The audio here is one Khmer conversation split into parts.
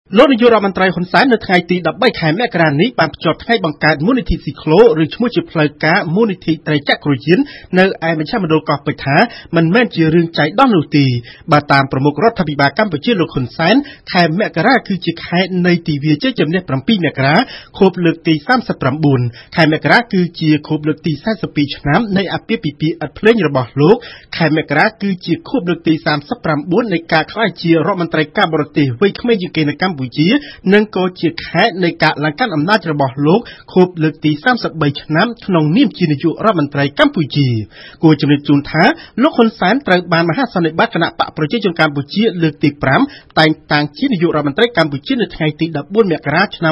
លោកនាយករដ្ឋមន្ត្រីហ៊ុនសែននៅថ្ងៃទី13ខែមករានេះបានភ្ជាប់ថ្ងៃបង្កើតមូលនិធិស៊ីក្លូឬឈ្មោះជាផ្លូវការមូលនិធិត្រីចក្រយាននៅឯមជ្ឈមណ្ឌលកោះពេជ្រថាមិនមែនជារឿងចៃដន្យនោះទេបើតាមប្រមុខរដ្ឋាភិបាលកម្ពុជាលោកហ៊ុនសែនខែមករាគឺជាខែនៃទិវាជ័យជំនះ7មករាខួបលើកទី39ខែមករាគឺជាខួបលើកទី42ឆ្នាំនៃអាពាហ៍ពិពាហ៍ឥតភ្លេងរបស់លោកខែមករាគឺជាខួបលើកទី39នៃការក្លាយជារដ្ឋមន្ត្រីការបរទេសវ័យក្មេងជាងគេនៅកម្ពុជានិងក៏ជាខែនៃការឡើងកាន់អំណាចរបស់លោកខួបលើកទី33ឆ្នាំក្នុងនាមជានាយករដ្ឋមន្ត្រីកម្ពុជាគួរជំរាបជូនថាលោកហ៊ុនសែនត្រូវបានមហាសន្និបាតគណៈបកប្រជាជនកម្ពុជាលើកទី5តែងតាំងជានាយករដ្ឋមន្ត្រីកម្ពុជានៅថ្ងៃទី14មករាឆ្នាំ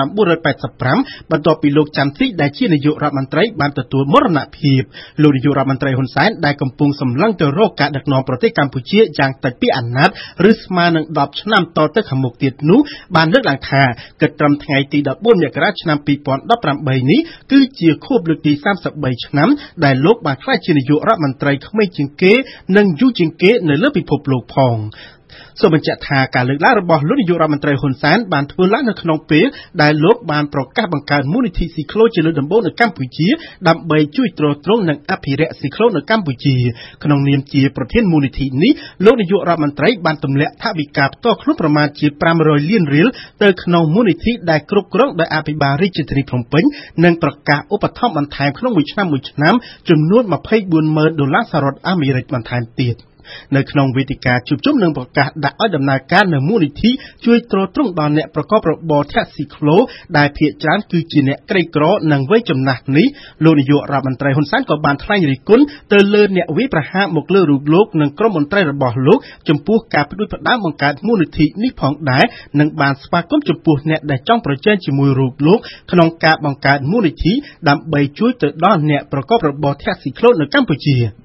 1985បន្ទាប់ពីលោកច័ន្ទស៊ីដែលជានាយករដ្ឋមន្ត្រីបានទទួលមរណភាពលោកនាយករដ្ឋមន្ត្រីហ៊ុនសែនដែលកំពុងសម្លឹងទៅរកការដឹកនាំប្រទេសកម្ពុជាយ៉ាងតិចពីអាណត្តិឬស្មើនឹង10ឆ្នាំតទៅខាងមុខទៀតនោះបានលើកឡើងថាគិតត្រឹមថ្ងៃទី14មករាឆ្នាំ2018នេះគឺជាខួបលើកទី33ឆ្នាំដែលលោកបានក្លាយជានាយករដ្ឋមន្ត្រីក្មេងជាងគេនិងយូរជាងគេនៅលើពិភពលោកផងសូមបញ្ជាក់ថាការលើកឡើងរបស់លោកនាយករដ្ឋមន្ត្រីហ៊ុនសែនបានធ្វើឡើងនៅក្នុងពេលដែលលោកបានប្រកាសបង្កើតមូលនិធិស៊ីក្លូជាលើកដំបូងនៅកម្ពុជាដើម្បីជួយទ្រទ្រង់និងអភិរក្សស៊ីក្លូនៅកម្ពុជាក្នុងនាមជាប្រធានមូលនិធិនេះលោកនាយករដ្ឋមន្ត្រីបានទម្លាក់ថវិកាផ្ទាល់ខ្លួនប្រមាណជា500លានរៀលទៅក្នុងមូលនិធិដែលគ្រប់គ្រងដោយអភិបាលរាជធានីភ្នំពេញនិងប្រកាសឧបត្ថម្ភបន្ថែមក្នុងមួយឆ្នាំចំនួន$240,000សហរដ្ឋអាមេរិកបន្ថែមទៀតនៅក្នុងវេទិកាជួបជុំនឹងប្រកាសដាក់ឲ្យដំណើរការនៅមូលនិធិជួយទ្រទ្រង់ដល់អ្នកប្រកបរបរធាក់ស៊ីក្លូដែលភាគច្រើនគឺជាអ្នកក្រីក្រនិងវ័យចំណាស់នេះលោកនាយករដ្ឋមន្ត្រីហ៊ុនសែនក៏បានថ្លែងរិះគន់ទៅលើអ្នកវាយប្រហារមកលើរូបលោកនិងក្រុមមន្ត្រីរបស់លោកចំពោះការផ្ដួចផ្ដើមបង្កើតមូលនិធិនេះផងដែរនិងបានស្វាគមន៍ចំពោះអ្នកដែលចង់ប្រជែងជាមួយរូបលោកក្នុងការបង្កើតមូលនិធិដើម្បីជួយទៅដល់អ្នកប្រកបរបរធាក់ស៊ីក្លូនៅកម្ពុជា